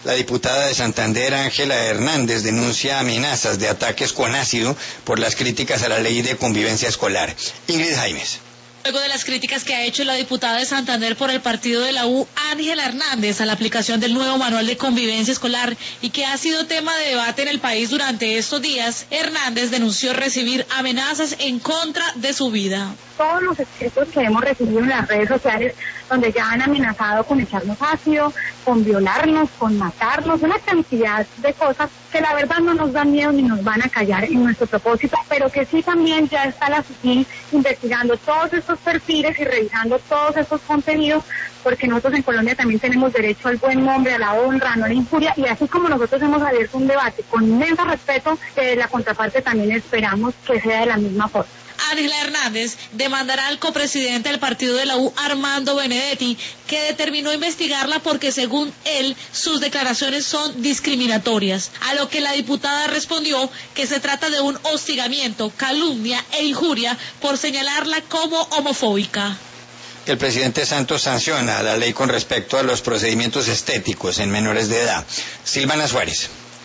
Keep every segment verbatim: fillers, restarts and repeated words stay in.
La diputada de Santander, Ángela Hernández, denuncia amenazas de ataques con ácido por las críticas a la ley de convivencia escolar. Ingrid Jaimes. Luego de las críticas que ha hecho la diputada de Santander por el partido de la U, Ángela Hernández, a la aplicación del nuevo manual de convivencia escolar y que ha sido tema de debate en el país durante estos días, Hernández denunció recibir amenazas en contra de su vida. Todos los escritos que hemos recibido en las redes sociales, donde ya han amenazado con echarnos ácido, con violarnos, con matarnos, una cantidad de cosas que la verdad no nos dan miedo ni nos van a callar en nuestro propósito, pero que sí también ya está la SUSIN investigando todos estos perfiles y revisando todos estos contenidos, porque nosotros en Colombia también tenemos derecho al buen nombre, a la honra, no a la injuria, y así como nosotros hemos abierto un debate con inmenso respeto, que la contraparte también esperamos que sea de la misma forma. Ángela Hernández demandará al copresidente del partido de la U, Armando Benedetti, que determinó investigarla porque según él sus declaraciones son discriminatorias, a lo que la diputada respondió que se trata de un hostigamiento, calumnia e injuria por señalarla como homofóbica. El presidente Santos sanciona la ley con respecto a los procedimientos estéticos en menores de edad. Silvana Suárez.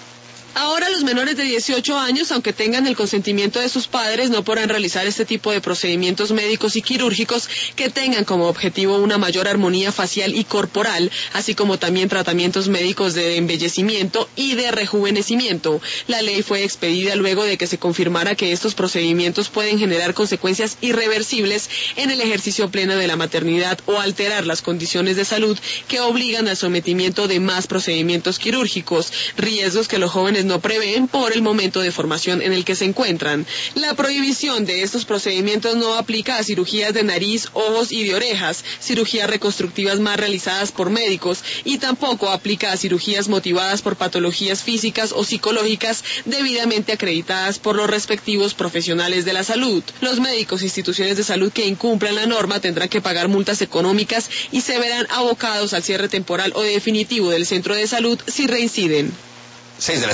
Ahora los menores de dieciocho años, aunque tengan el consentimiento de sus padres, no podrán realizar este tipo de procedimientos médicos y quirúrgicos que tengan como objetivo una mayor armonía facial y corporal, así como también tratamientos médicos de embellecimiento y de rejuvenecimiento. La ley fue expedida luego de que se confirmara que estos procedimientos pueden generar consecuencias irreversibles en el ejercicio pleno de la maternidad o alterar las condiciones de salud que obligan al sometimiento de más procedimientos quirúrgicos, riesgos que los jóvenes no prevén por el momento de formación en el que se encuentran. La prohibición de estos procedimientos no aplica a cirugías de nariz, ojos y de orejas, cirugías reconstructivas más realizadas por médicos, y tampoco aplica a cirugías motivadas por patologías físicas o psicológicas debidamente acreditadas por los respectivos profesionales de la salud. Los médicos e instituciones de salud que incumplan la norma tendrán que pagar multas económicas y se verán abocados al cierre temporal o definitivo del centro de salud si reinciden. seis de la